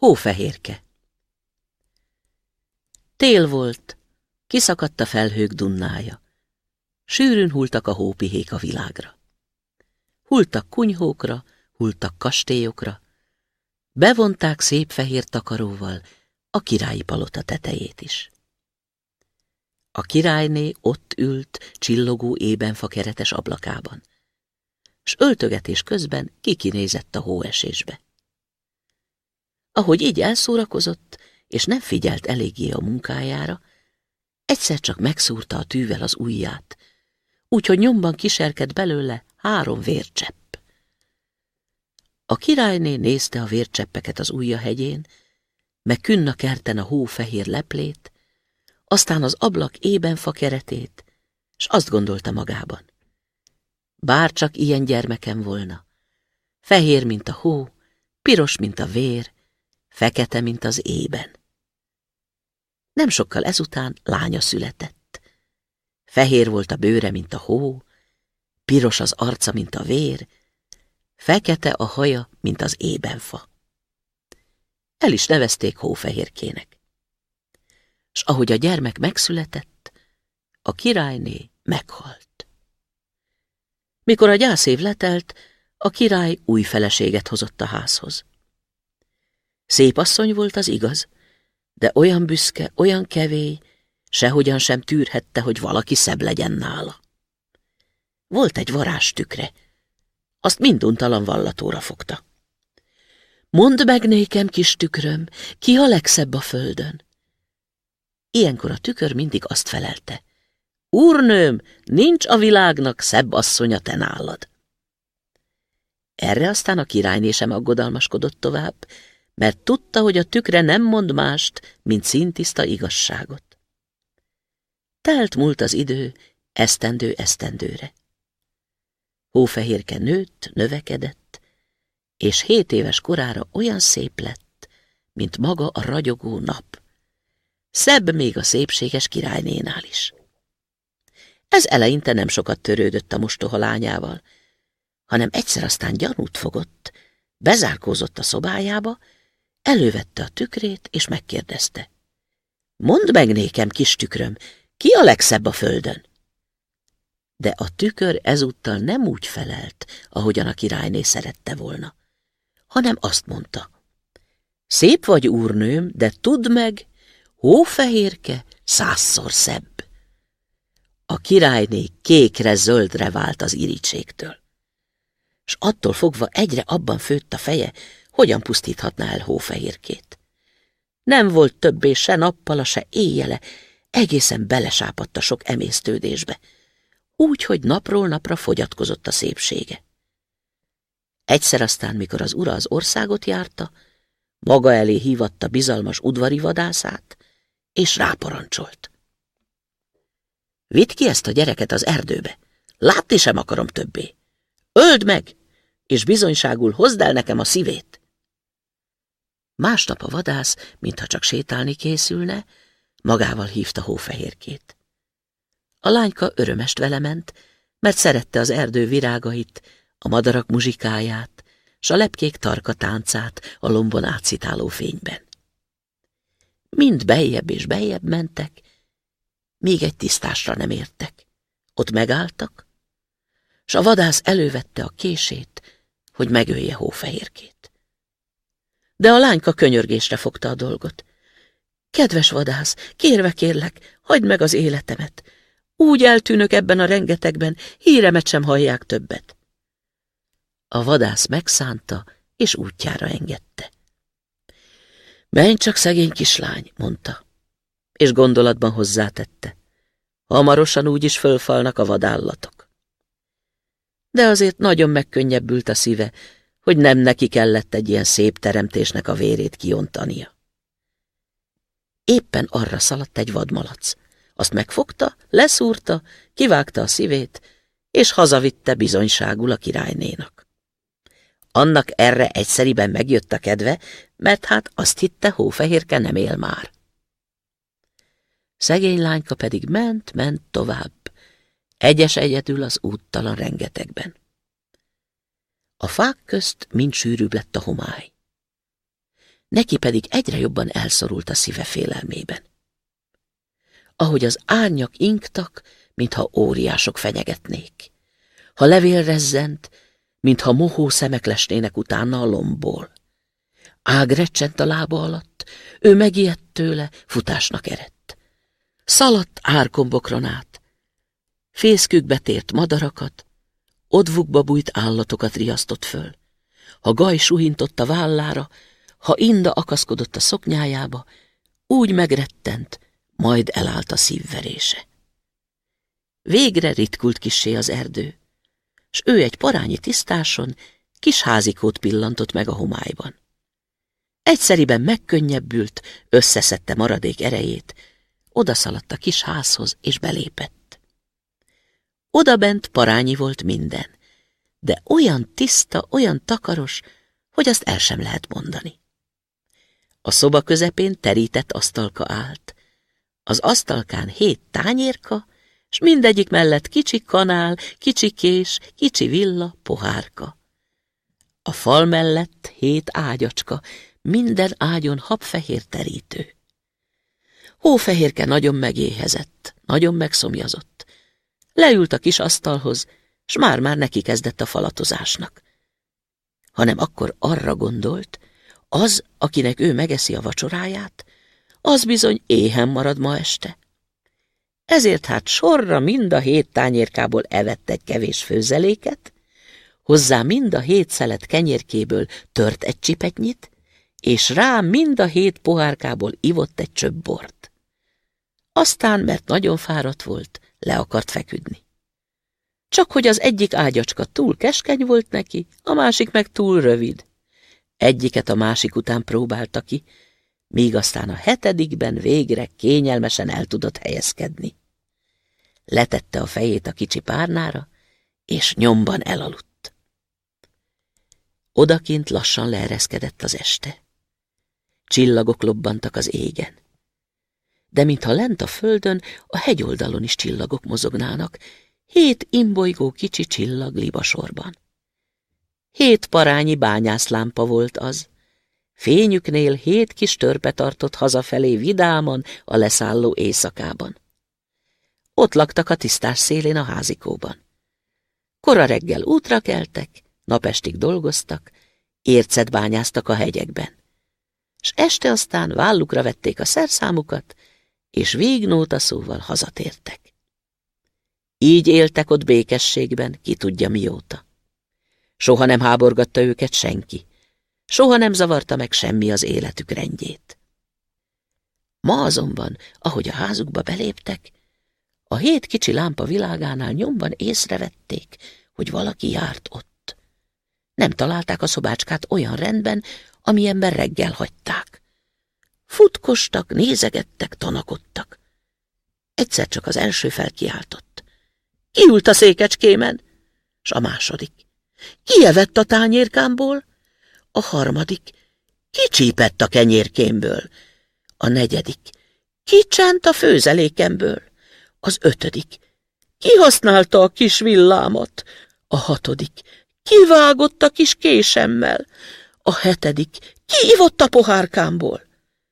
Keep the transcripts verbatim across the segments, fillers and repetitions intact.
Hófehérke. Tél volt, kiszakadt a felhők dunnája. Sűrűn hultak a hópihék a világra. Hultak kunyhókra, hultak kastélyokra, bevonták szép fehér takaróval a királyi palota tetejét is. A királyné ott ült csillogó ébenfa keretes ablakában, s öltögetés közben kikinézett a hóesésbe. Ahogy így elszórakozott, és nem figyelt eléggé a munkájára, egyszer csak megszúrta a tűvel az ujját, úgyhogy nyomban kiserkedt belőle három vércsepp. A királyné nézte a vércseppeket az ujja hegyén, meg künn a kerten a hófehér leplét, aztán az ablak ébenfa keretét, s azt gondolta magában. Bárcsak ilyen gyermekem volna, fehér, mint a hó, piros, mint a vér, fekete, mint az ében. Nem sokkal ezután lánya született. Fehér volt a bőre, mint a hó, piros az arca, mint a vér, fekete a haja, mint az ébenfa. El is nevezték Hófehérkének. S ahogy a gyermek megszületett, a királyné meghalt. Mikor a gyászév letelt, a király új feleséget hozott a házhoz. Szép asszony volt, az igaz, de olyan büszke, olyan kevély, sehogyan sem tűrhette, hogy valaki szebb legyen nála. Volt egy varázstükre, azt minduntalan vallatóra fogta. Mondd meg nékem, kis tükröm, ki a legszebb a földön? Ilyenkor a tükör mindig azt felelte. Úrnőm, nincs a világnak szebb asszonya te nálad. Erre aztán a királyné sem aggodalmaskodott tovább, mert tudta, hogy a tükre nem mond mást, mint színtiszta igazságot. Telt múlt az idő, esztendő esztendőre. Hófehérke nőtt, növekedett, és hét éves korára olyan szép lett, mint maga a ragyogó nap. Szebb még a szépséges királynénál is. Ez eleinte nem sokat törődött a mostoha lányával, hanem egyszer aztán gyanút fogott, bezárkózott a szobájába, elővette a tükrét, és megkérdezte. Mondd meg nékem, kis tükröm, ki a legszebb a földön? De a tükör ezúttal nem úgy felelt, ahogyan a királyné szerette volna, hanem azt mondta. Szép vagy, úrnőm, de tudd meg, Hófehérke százszor szebb. A királyné kékre-zöldre vált az irítségtől, s attól fogva egyre abban főtt a feje, hogyan pusztíthatná el Hófehérkét. Nem volt többé se nappala, se éjjele, egészen belesápadt a sok emésztődésbe, úgy, hogy napról napra fogyatkozott a szépsége. Egyszer aztán, mikor az ura az országot járta, maga elé hívatta bizalmas udvari vadászát, és ráparancsolt. Vidd ki ezt a gyereket az erdőbe, látni sem akarom többé. Öld meg, és bizonyságul hozd el nekem a szívét. Másnap a vadász, mintha csak sétálni készülne, magával hívta Hófehérkét. A lányka örömest vele ment, mert szerette az erdő virágait, a madarak muzsikáját, s a lepkék tarka táncát a lombon átszitáló fényben. Mind beljebb és beljebb mentek, még egy tisztásra nem értek. Ott megálltak, s a vadász elővette a kését, hogy megölje Hófehérkét. De a lányka könyörgésre fogta a dolgot. Kedves vadász, kérve kérlek, hagyd meg az életemet. Úgy eltűnök ebben a rengetegben, híremet sem hallják többet. A vadász megszánta, és útjára engedte. Menj csak, szegény kislány, mondta, és gondolatban hozzátette. Hamarosan úgyis fölfalnak a vadállatok. De azért nagyon megkönnyebbült a szíve, hogy nem neki kellett egy ilyen szép teremtésnek a vérét kiontania. Éppen arra szaladt egy vadmalac. Azt megfogta, leszúrta, kivágta a szívét, és hazavitte bizonyságul a királynénak. Annak erre egyszeriben megjött a kedve, mert hát azt hitte, Hófehérke nem él már. Szegény lányka pedig ment, ment tovább, egyes egyedül az úttalan rengetegben. A fák közt mind sűrűbb lett a homály. neki pedig egyre jobban elszorult a szíve félelmében. Ahogy az árnyak inktak, mintha óriások fenyegetnék. Ha levél rezzent, mintha mohó szemek lesnének utána a lombból. Ág recsent a lába alatt, ő megijedt tőle, futásnak eredt. Szaladt árkombokron át, fészkükbe tért madarakat, odvukba bújt állatokat riasztott föl. Ha gaj suhintott a vállára, ha inda akaszkodott a szoknyájába, úgy megrettent, majd elállt a szívverése. Végre ritkult kissé az erdő, s ő egy parányi tisztáson kis házikót pillantott meg a homályban. Egyszeriben megkönnyebbült, összeszedte maradék erejét, odaszaladt a kis házhoz, és belépett. Odabent parányi volt minden, de olyan tiszta, olyan takaros, hogy azt el sem lehet mondani. A szoba közepén terített asztalka állt, az asztalkán hét tányérka, s mindegyik mellett kicsi kanál, kicsi kés, kicsi villa, pohárka. A fal mellett hét ágyacska, minden ágyon habfehér terítő. Hófehérke nagyon megéhezett, nagyon megszomjazott. Leült a kis asztalhoz, s már-már neki kezdett a falatozásnak. Hanem akkor arra gondolt, az, akinek ő megeszi a vacsoráját, az bizony éhen marad ma este. Ezért hát sorra mind a hét tányérkából evett egy kevés főzeléket, hozzá mind a hét szelet kenyérkéből tört egy csipetnyit, és rá mind a hét pohárkából ivott egy csöpp bort. Aztán, mert nagyon fáradt volt, le akart feküdni. Csak hogy az egyik ágyacska túl keskeny volt neki, a másik meg túl rövid. Egyiket a másik után próbálta ki, míg aztán a hetedikben végre kényelmesen el tudott helyezkedni. Letette a fejét a kicsi párnára, és nyomban elaludt. Odakint lassan leereszkedett az este. Csillagok lobbantak az égen. De mintha lent a földön, a hegyoldalon is csillagok mozognának, hét imbolygó kicsi csillag libasorban. Hét parányi bányászlámpa volt az. Fényüknél hét kis törpe tartott hazafelé vidáman a leszálló éjszakában. Ott laktak a tisztás szélén a házikóban. Kora reggel útra keltek, napestig dolgoztak, ércet bányáztak a hegyekben. S este aztán vállukra vették a szerszámukat, és végnóta szóval hazatértek. Így éltek ott békességben, ki tudja mióta. Soha nem háborgatta őket senki, soha nem zavarta meg semmi az életük rendjét. Ma azonban, ahogy a házukba beléptek, a hét kicsi lámpa világánál nyomban észrevették, hogy valaki járt ott. Nem találták a szobácskát olyan rendben, amilyenben reggel hagyták. Futkostak, nézegettek, tanakodtak. Egyszer csak az első felkiáltott. Ki ült a székecskémen? S a második. Ki evett a tányérkámból? A harmadik. Ki csípett a kenyérkémből? A negyedik. Ki csánt a főzelékemből? Az ötödik. Ki használta a kis villámat? A hatodik. Ki vágott a kis késemmel? A hetedik. Ki ivott a pohárkámból?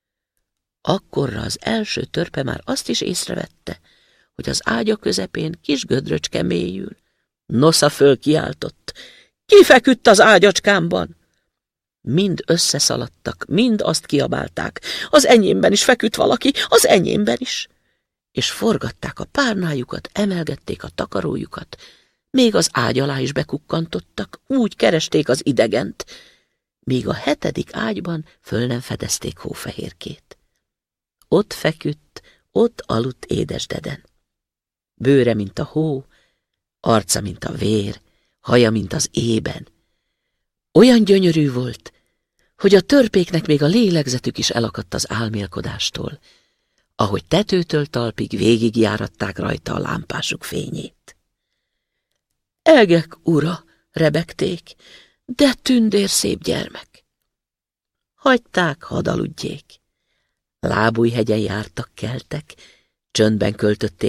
Akkorra az első törpe már azt is észrevette, hogy az ágya közepén kis gödröcske mélyül. Nosza fölkiáltott. Ki feküdt az ágyacskámban? Mind összeszaladtak, mind azt kiabálták. Az enyémben is feküdt valaki, az enyémben is. És forgatták a párnájukat, emelgették a takarójukat, még az ágy alá is bekukkantottak, úgy keresték az idegent, míg a hetedik ágyban föl nem fedezték Hófehérkét. Ott feküdt, ott aludt édesdeden. Bőre, mint a hó, arca, mint a vér, haja, mint az ében. Olyan gyönyörű volt, hogy a törpéknek még a lélegzetük is elakadt az álmélkodástól, ahogy tetőtől talpig végigjáratták rajta a lámpásuk fényét. Egek ura, rebegték, de tündér szép gyermek. Hagyták, hadd aludjék. Lábújhegyen jártak, keltek, csöndben költötték